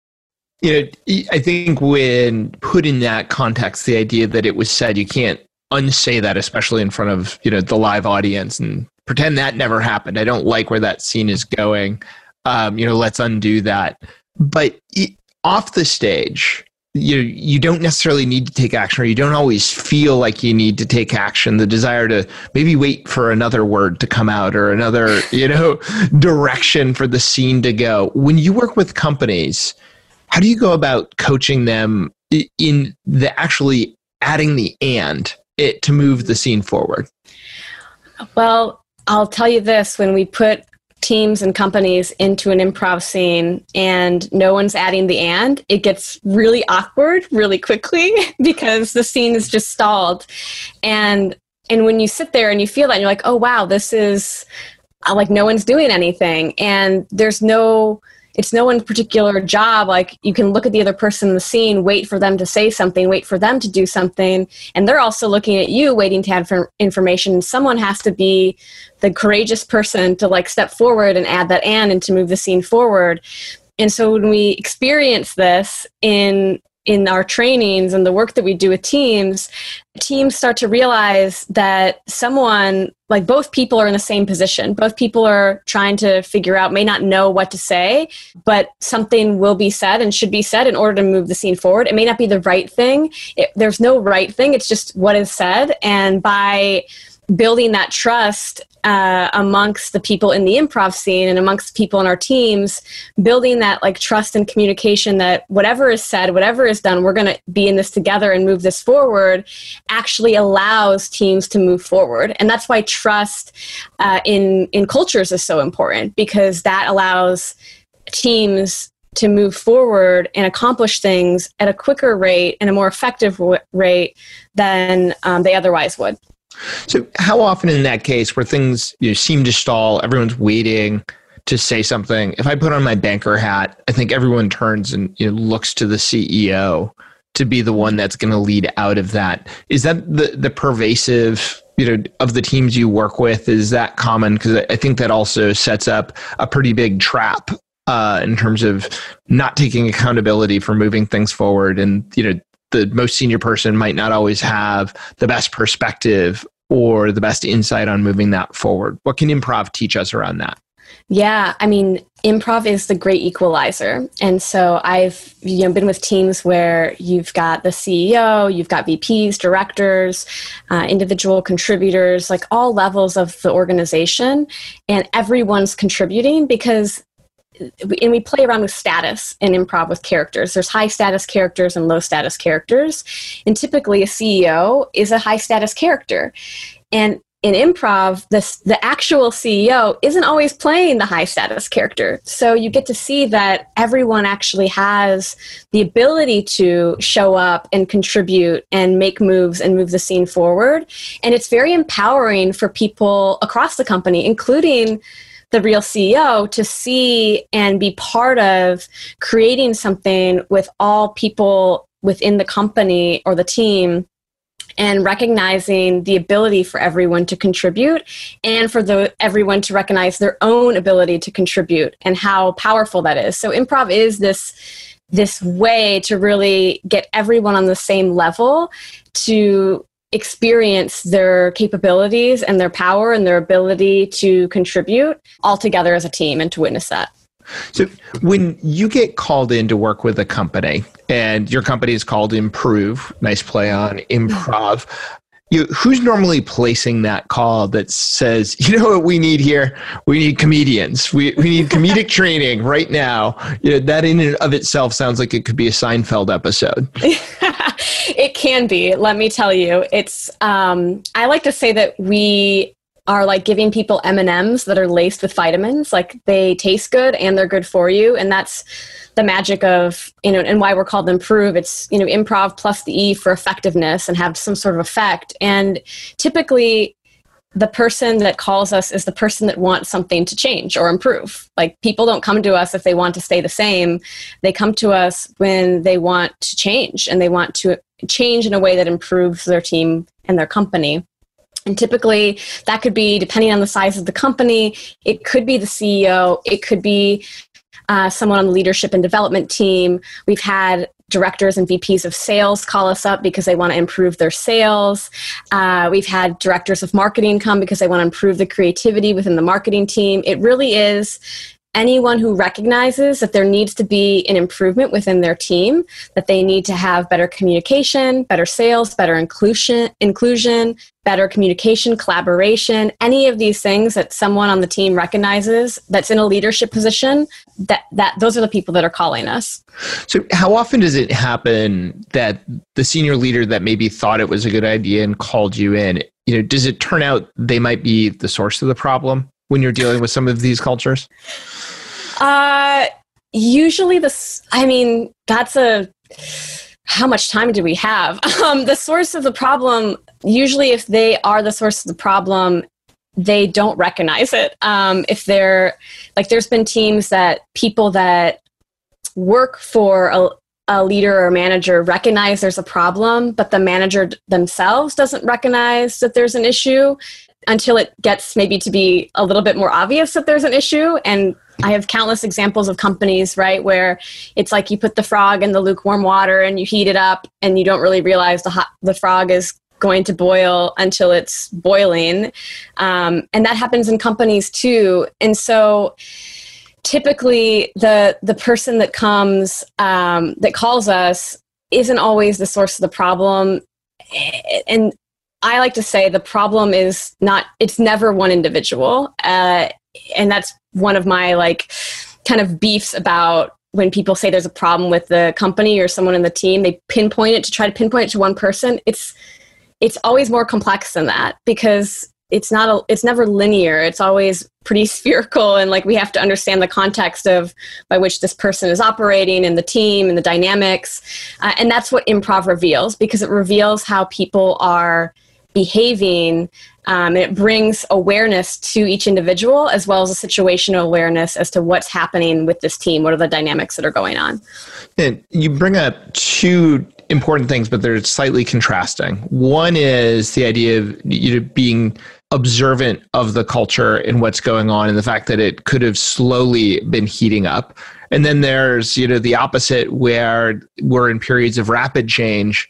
You know, I think when put in that context, the idea that it was said, you can't unsay that, especially in front of, you know, the live audience, and pretend that never happened. I don't like where that scene is going. Um, you know, let's undo that. But it, off the stage, you you don't necessarily need to take action, or you don't always feel like you need to take action. The desire to maybe wait for another word to come out, or another, you know, direction for the scene to go. When you work with companies, how do you go about coaching them in the actually adding the and it to move the scene forward? Well, I'll tell you this, when we put teams and companies into an improv scene and no one's adding the and, it gets really awkward really quickly because the scene is just stalled. And and when you sit there and you feel that, and you're like, oh wow, this is like no one's doing anything, and there's no it's no one's particular job. Like, you can look at the other person in the scene, wait for them to say something, wait for them to do something, and they're also looking at you, waiting to have information. Someone has to be the courageous person to like step forward and add that and and to move the scene forward. And so when we experience this in in our trainings and the work that we do with teams, teams start to realize that someone, like both people are in the same position. Both people are trying to figure out, may not know what to say, but something will be said and should be said in order to move the scene forward. It may not be the right thing. It, there's no right thing. It's just what is said. And by building that trust uh, amongst the people in the improv scene and amongst people in our teams, building that like trust and communication that whatever is said, whatever is done, we're going to be in this together and move this forward, actually allows teams to move forward. And that's why trust uh, in, in cultures is so important, because that allows teams to move forward and accomplish things at a quicker rate and a more effective w- rate than um, they otherwise would. So how often in that case where things you know, seem to stall, everyone's waiting to say something, if I put on my banker hat, I think everyone turns and you know, looks to the C E O to be the one that's going to lead out of that. Is that the, the pervasive, you know, of the teams you work with? Is that common? Because I think that also sets up a pretty big trap uh, in terms of not taking accountability for moving things forward. And, you know, the most senior person might not always have the best perspective or the best insight on moving that forward. What can improv teach us around that? Yeah, I mean, improv is the great equalizer. And so I've you know been with teams where you've got the C E O, you've got V Ps, directors, uh, individual contributors, like all levels of the organization, and everyone's contributing because and we play around with status in improv with characters. There's high status characters and low status characters. And typically a C E O is a high status character. And in improv, this, the actual C E O isn't always playing the high status character. So you get to see that everyone actually has the ability to show up and contribute and make moves and move the scene forward. And it's very empowering for people across the company, including the real C E O, to see and be part of creating something with all people within the company or the team, and recognizing the ability for everyone to contribute and for the everyone to recognize their own ability to contribute and how powerful that is. So improv is this this way to really get everyone on the same level to experience their capabilities and their power and their ability to contribute all together as a team and to witness that. So when you get called in to work with a company and your company is called Improve, nice play on improv, you, who's normally placing that call that says, you know what we need here? We need comedians. We we need comedic training right now. You know, that in and of itself sounds like it could be a Seinfeld episode. It can be, let me tell you. It's um, I like to say that we are like giving people M and M's that are laced with vitamins. Like they taste good and they're good for you. And that's the magic of, you know, and why we're called Improve. It's, you know, improv plus the E for effectiveness and have some sort of effect. And typically the person that calls us is the person that wants something to change or improve. Like people don't come to us if they want to stay the same. They come to us when they want to change and they want to change in a way that improves their team and their company. And typically that could be, depending on the size of the company, it could be the C E O, it could be uh, someone on the leadership and development team. We've had directors and V Ps of sales call us up because they want to improve their sales. Uh, we've had directors of marketing come because they want to improve the creativity within the marketing team. It really is anyone who recognizes that there needs to be an improvement within their team, that they need to have better communication, better sales, better inclusion, inclusion, better communication, collaboration, any of these things that someone on the team recognizes that's in a leadership position, that, that those are the people that are calling us. So how often does it happen that the senior leader that maybe thought it was a good idea and called you in, you know, does it turn out they might be the source of the problem when you're dealing with some of these cultures? Uh, usually this, I mean, that's a, how much time do we have? Um, the source of the problem, usually if they are the source of the problem, they don't recognize it. Um, if they're, like there's been teams that people that work for a, a leader or manager recognize there's a problem, but the manager themselves doesn't recognize that there's an issue until it gets maybe to be a little bit more obvious that there's an issue. And I have countless examples of companies, right, where it's like you put the frog in the lukewarm water and you heat it up and you don't really realize the hot, the frog is going to boil until it's boiling. Um, and that happens in companies too. And so typically the the person that comes, um, that calls us isn't always the source of the problem. And I like to say the problem is not, it's never one individual. Uh, and that's one of my like kind of beefs about when people say there's a problem with the company or someone in the team, they pinpoint it to try to pinpoint it to one person. It's, it's always more complex than that because it's not a, it's never linear. It's always pretty spherical, and like we have to understand the context of by which this person is operating and the team and the dynamics, uh, and that's what improv reveals, because it reveals how people are behaving. Um, it brings awareness to each individual as well as a situational awareness as to what's happening with this team. What are the dynamics that are going on? And you bring up two important things, but they're slightly contrasting. One is the idea of you know, being observant of the culture and what's going on, and the fact that it could have slowly been heating up. And then there's you know the opposite, where we're in periods of rapid change,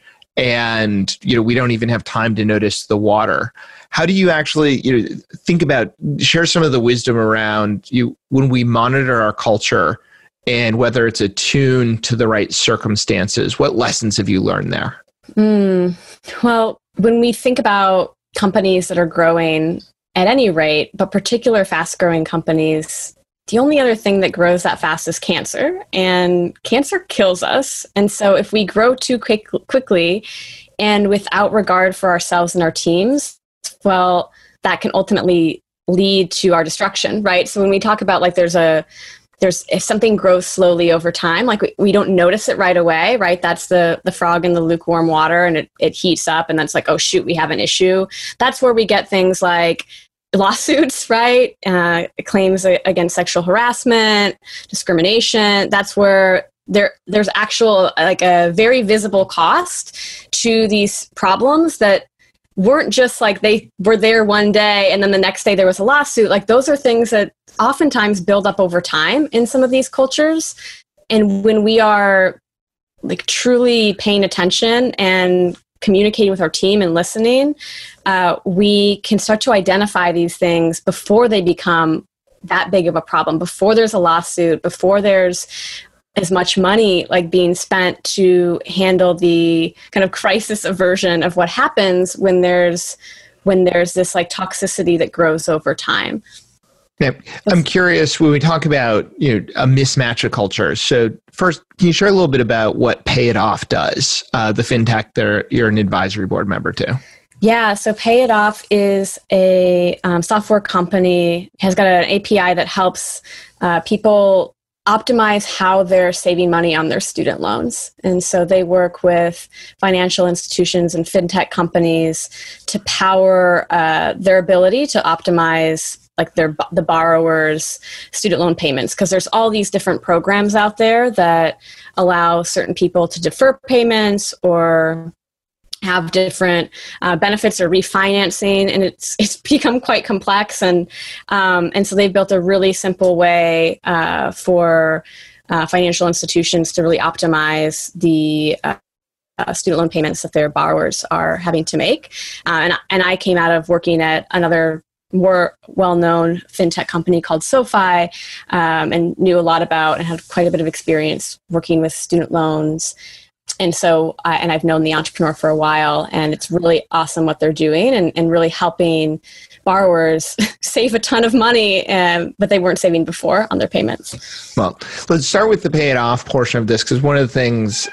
and you know we don't even have time to notice the water. How do you actually you know think about share some of the wisdom around you when we monitor our culture and whether it's attuned to the right circumstances? What lessons have you learned there? Mm, well, when we think about companies that are growing at any rate, but particular fast-growing companies, the only other thing that grows that fast is cancer, and cancer kills us. And so if we grow too quick, quickly and without regard for ourselves and our teams, well, that can ultimately lead to our destruction, right? So when we talk about like there's a There's, if something grows slowly over time, like we, we don't notice it right away, right? That's the the frog in the lukewarm water, and it, it heats up, and that's like, oh shoot, we have an issue. That's where we get things like lawsuits, right? Uh, claims against sexual harassment, discrimination. That's where there there's actual like a very visible cost to these problems that weren't just like they were there one day and then the next day there was a lawsuit. Like those are things that oftentimes build up over time in some of these cultures. And when we are like truly paying attention and communicating with our team and listening, uh, we can start to identify these things before they become that big of a problem, before there's a lawsuit, before there's as much money like being spent to handle the kind of crisis aversion of what happens when there's when there's this like toxicity that grows over time. Yeah, I'm curious when we talk about you know a mismatch of cultures. So first, can you share a little bit about what Pay It Off does? Uh, the fintech that you're an advisory board member to. Yeah, so Pay It Off is a um, software company, has got an A P I that helps uh, people optimize how they're saving money on their student loans. And so they work with financial institutions and fintech companies to power uh, their ability to optimize like their the borrower's student loan payments, because there's all these different programs out there that allow certain people to defer payments or have different uh, benefits or refinancing, and it's it's become quite complex. And um, and so they've built a really simple way uh, for uh, financial institutions to really optimize the uh, uh, student loan payments that their borrowers are having to make. Uh, and and I came out of working at another more well-known fintech company called SoFi, um, and knew a lot about and had quite a bit of experience working with student loans. And so, uh, and I've known the entrepreneur for a while, and it's really awesome what they're doing and, and really helping borrowers save a ton of money, um, but they weren't saving before on their payments. Well, let's start with the Pay It Off portion of this, because one of the things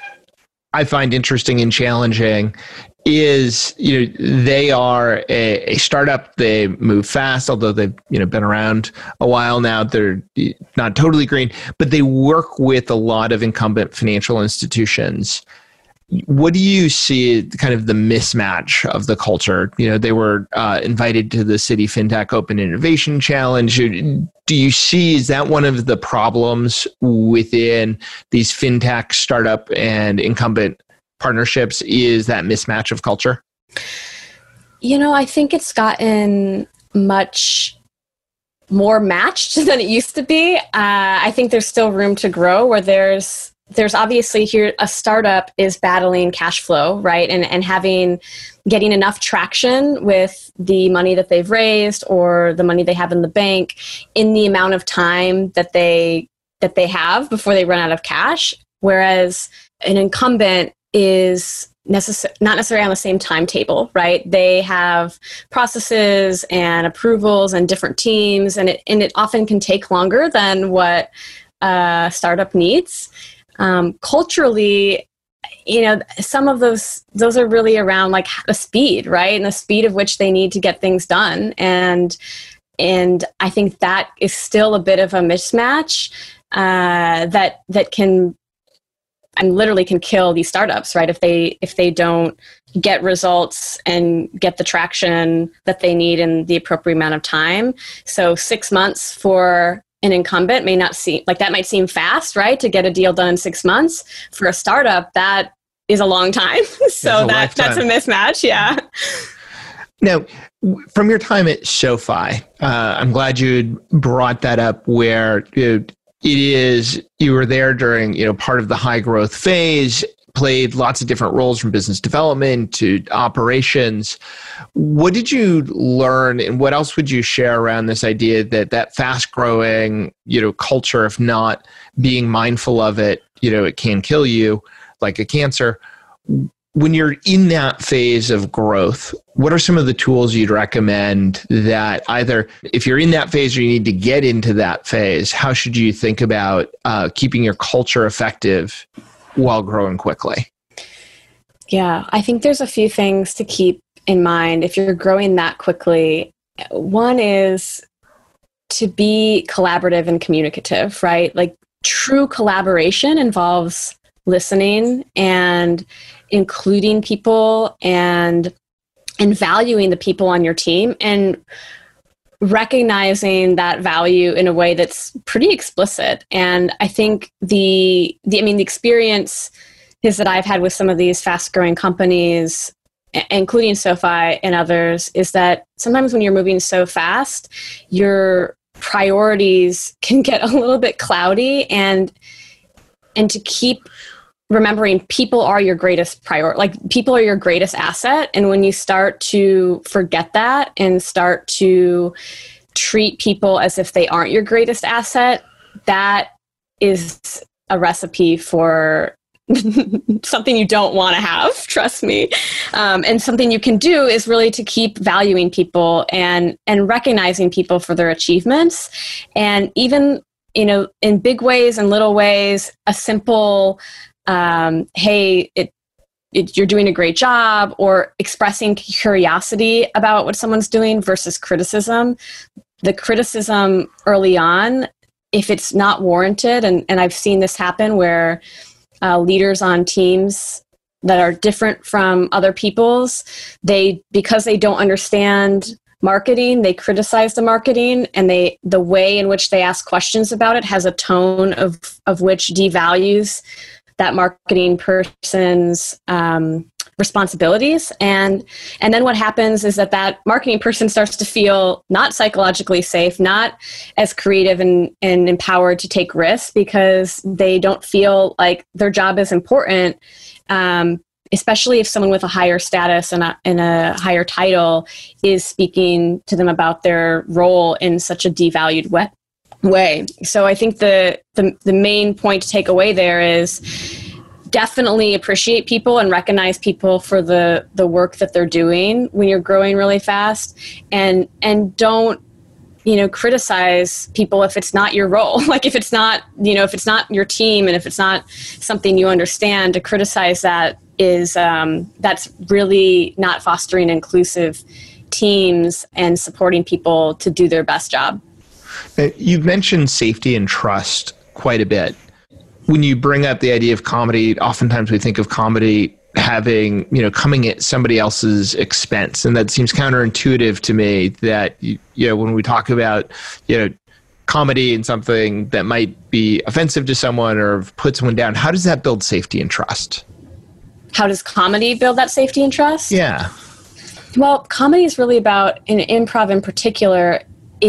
I find interesting and challenging is, you know, they are a, a startup. They move fast, although they've, you know, been around a while now. They're not totally green, but they work with a lot of incumbent financial institutions. What do you see kind of the mismatch of the culture? You know, they were uh, invited to the City FinTech Open Innovation Challenge. Do you see, is that one of the problems within these FinTech startup and incumbent partnerships, is that mismatch of culture? You know, I think it's gotten much more matched than it used to be. Uh, I think there's still room to grow, where there's there's obviously here a startup is battling cash flow, right? And and having getting enough traction with the money that they've raised or the money they have in the bank in the amount of time that they that they have before they run out of cash. Whereas an incumbent is necess- not necessarily on the same timetable, right? They have processes and approvals and different teams, and it and it often can take longer than what a startup needs. Um, culturally, you know, some of those, those are really around like the speed, right? And the speed of which they need to get things done. And, and I think that is still a bit of a mismatch uh, that, that can, and literally can kill these startups, right? If they, if they don't get results and get the traction that they need in the appropriate amount of time. So six months for an incumbent may not seem like that might seem fast, right? To get a deal done in six months. For a startup, that is a long time. So that that's a mismatch. Yeah. Now, from your time at SoFi, uh, I'm glad you brought that up where you know, it is, you were there during, you know, part of the high growth phase, played lots of different roles from business development to operations. What did you learn and what else would you share around this idea that that fast growing, you know, culture, if not being mindful of it, you know, it can kill you like a cancer. When you're in that phase of growth, what are some of the tools you'd recommend that either if you're in that phase or you need to get into that phase, how should you think about uh, keeping your culture effective while growing quickly? Yeah, I think there's a few things to keep in mind if you're growing that quickly. One is to be collaborative and communicative, right? Like true collaboration involves listening and including people and and valuing the people on your team and recognizing that value in a way that's pretty explicit. And I think the the I mean the experience is that I've had with some of these fast growing companies, including SoFi and others, is that sometimes when you're moving so fast, your priorities can get a little bit cloudy, and and to keep remembering people are your greatest priority, like people are your greatest asset. And when you start to forget that and start to treat people as if they aren't your greatest asset, that is a recipe for something you don't want to have, trust me. Um, and something you can do is really to keep valuing people and, and recognizing people for their achievements. And even, you know, in big ways and little ways, a simple Um, hey, it, it, you're doing a great job, or expressing curiosity about what someone's doing versus criticism. The criticism early on, if it's not warranted, and, and I've seen this happen where uh, leaders on teams that are different from other people's, they, because they don't understand marketing, they criticize the marketing, and they the way in which they ask questions about it has a tone of, of which devalues that marketing person's um, responsibilities. And, and then what happens is that that marketing person starts to feel not psychologically safe, not as creative and, and empowered to take risks, because they don't feel like their job is important, um, especially if someone with a higher status and a, and a higher title is speaking to them about their role in such a devalued way. way. So I think the, the the main point to take away there is definitely appreciate people and recognize people for the the work that they're doing when you're growing really fast, and and don't, you know, criticize people if it's not your role. Like if it's not, you know, if it's not your team and if it's not something you understand, to criticize that is um, that's really not fostering inclusive teams and supporting people to do their best job. You've mentioned safety and trust quite a bit. When you bring up the idea of comedy, oftentimes we think of comedy having, you know, coming at somebody else's expense. And that seems counterintuitive to me that, you know, when we talk about, you know, comedy and something that might be offensive to someone or put someone down, how does that build safety and trust? How does comedy build that safety and trust? Yeah. Well, comedy is really about, in improv in particular,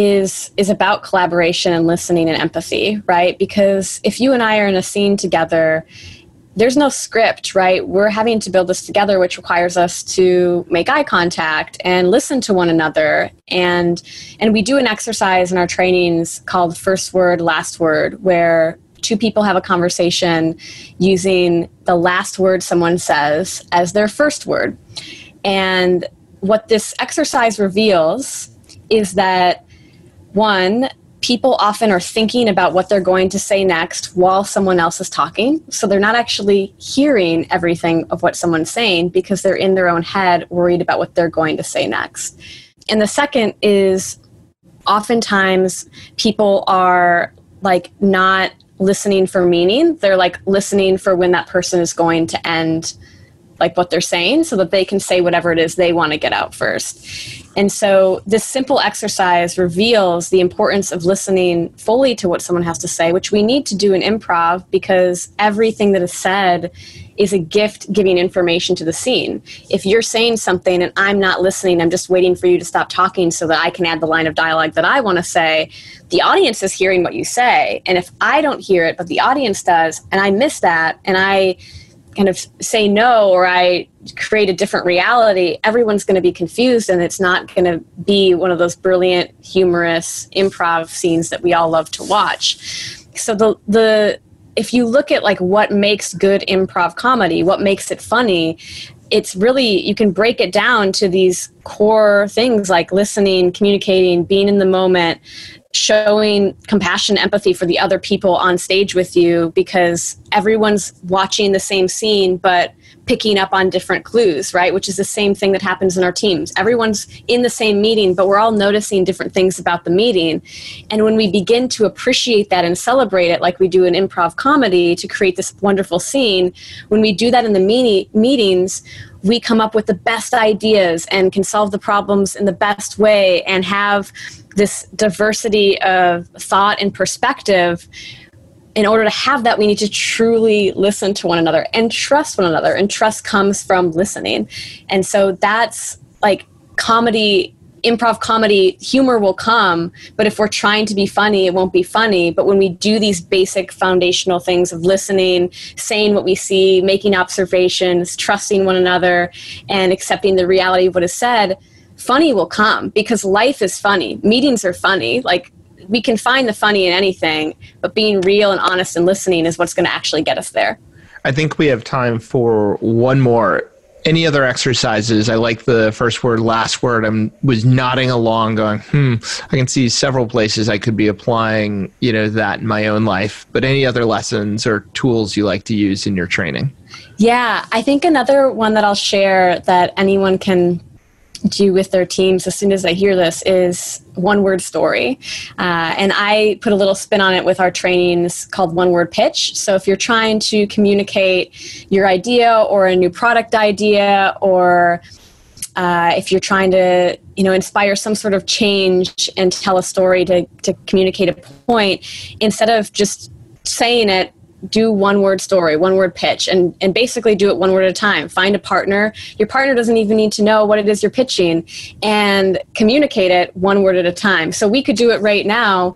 is is about collaboration and listening and empathy, right? Because if you and I are in a scene together, there's no script, right? We're having to build this together, which requires us to make eye contact and listen to one another. And and we do an exercise in our trainings called first word, last word, where two people have a conversation using the last word someone says as their first word. And what this exercise reveals is that, one, people often are thinking about what they're going to say next while someone else is talking. So they're not actually hearing everything of what someone's saying because they're in their own head worried about what they're going to say next. And the second is oftentimes people are like not listening for meaning. They're like listening for when that person is going to end like what they're saying so that they can say whatever it is they want to get out first. And so this simple exercise reveals the importance of listening fully to what someone has to say, which we need to do in improv because everything that is said is a gift giving information to the scene. If you're saying something and I'm not listening, I'm just waiting for you to stop talking so that I can add the line of dialogue that I want to say, the audience is hearing what you say. And if I don't hear it, but the audience does, and I miss that, and I kind of say no, or I create a different reality, everyone's going to be confused, and it's not going to be one of those brilliant, humorous improv scenes that we all love to watch. So the the if you look at like what makes good improv comedy, what makes it funny, it's really, you can break it down to these core things like listening, communicating, being in the moment, showing compassion, empathy for the other people on stage with you, because everyone's watching the same scene but picking up on different clues, right? Which is the same thing that happens in our teams. Everyone's in the same meeting, but we're all noticing different things about the meeting. And when we begin to appreciate that and celebrate it like we do in improv comedy to create this wonderful scene, when we do that in the meet- meetings, we come up with the best ideas and can solve the problems in the best way and have this diversity of thought and perspective. In order to have that, we need to truly listen to one another and trust one another. And trust comes from listening. And so that's like comedy, improv comedy, humor will come. But if we're trying to be funny, it won't be funny. But when we do these basic foundational things of listening, saying what we see, making observations, trusting one another, and accepting the reality of what is said, funny will come, because life is funny. Meetings are funny. Like, we can find the funny in anything, but being real and honest and listening is what's going to actually get us there. I think we have time for one more. Any other exercises? I like the first word, last word. I was nodding along going, hmm, I can see several places I could be applying, you know, that in my own life. But any other lessons or tools you like to use in your training? Yeah, I think another one that I'll share that anyone can do with their teams as soon as they hear this is one word story. Uh, and I put a little spin on it with our trainings called one word pitch. So if you're trying to communicate your idea or a new product idea, or uh, if you're trying to, you know, inspire some sort of change and tell a story to, to communicate a point, instead of just saying it, do one word story, one word pitch, and, and basically do it one word at a time. Find a partner. Your partner doesn't even need to know what it is you're pitching, and communicate it one word at a time. So we could do it right now,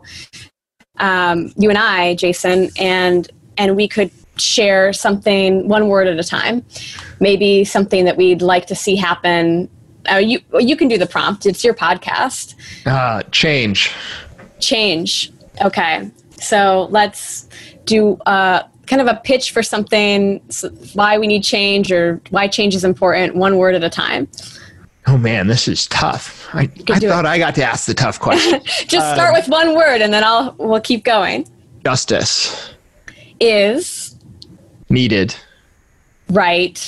um, you and I, Jason, and and we could share something one word at a time. Maybe something that we'd like to see happen. Uh, you you can do the prompt. It's your podcast. Uh, change. Change. Okay. So let's do uh, kind of a pitch for something, why we need change or why change is important, one word at a time. Oh man, this is tough. I, I thought it. I got to ask the tough question. Just uh, start with one word and then I'll we'll keep going. Justice. Is. Needed. Right.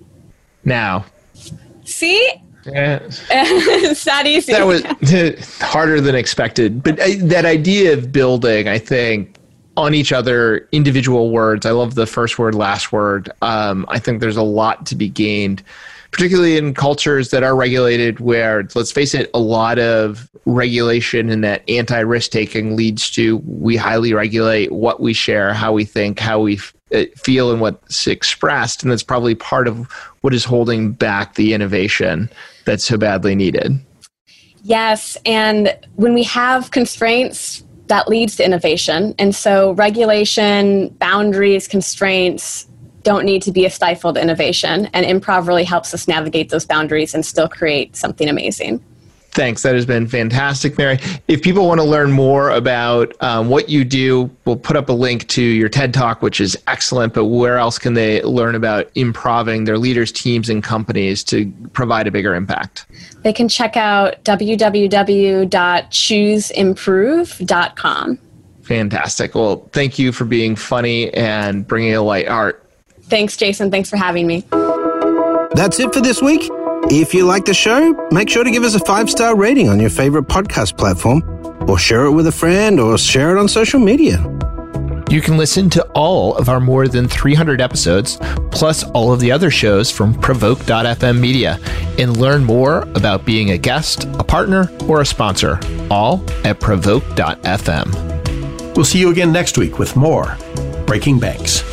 Now. See? Yeah. It's that easy. That was harder than expected. But I, that idea of building, I think, on each other, individual words. I love the first word, last word. Um, I think there's a lot to be gained, particularly in cultures that are regulated where, let's face it, a lot of regulation and that anti-risk taking leads to we highly regulate what we share, how we think, how we f- feel, and what's expressed. And that's probably part of what is holding back the innovation that's so badly needed. Yes. And when we have constraints, that leads to innovation. And so regulation, boundaries, constraints don't need to be a stifled innovation. And improv really helps us navigate those boundaries and still create something amazing. Thanks. That has been fantastic, Mary. If people want to learn more about um, what you do, we'll put up a link to your TED Talk, which is excellent. But where else can they learn about improving their leaders, teams, and companies to provide a bigger impact? They can check out w w w dot choose improve dot com. Fantastic. Well, thank you for being funny and bringing a light heart. Thanks, Jason. Thanks for having me. That's it for this week. If you like the show, make sure to give us a five-star rating on your favorite podcast platform, or share it with a friend, or share it on social media. You can listen to all of our more than three hundred episodes, plus all of the other shows from Provoke dot f m Media, and learn more about being a guest, a partner, or a sponsor, all at Provoke dot f m. We'll see you again next week with more Breaking Banks.